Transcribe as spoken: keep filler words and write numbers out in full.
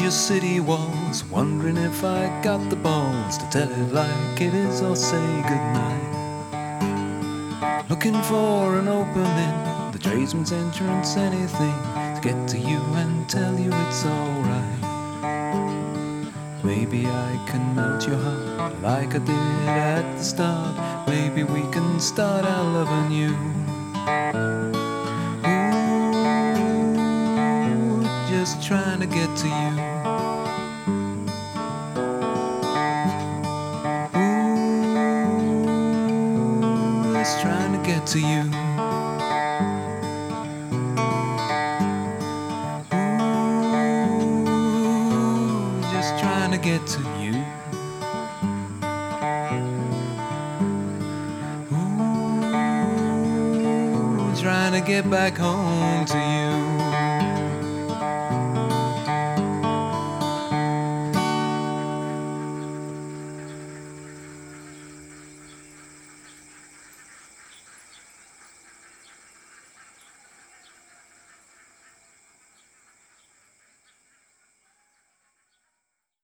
your city walls, wondering if I got the balls to tell it like it is or say goodnight. Looking for an opening, the tradesman's entrance, anything to get to you and tell you it's alright. Maybe I can melt your heart like I did at the start. Maybe we can start our love anew. Ooh, just trying to get to you. Ooh, just trying to get to you. Ooh, just trying to get to you. Ooh, trying to get back home to you.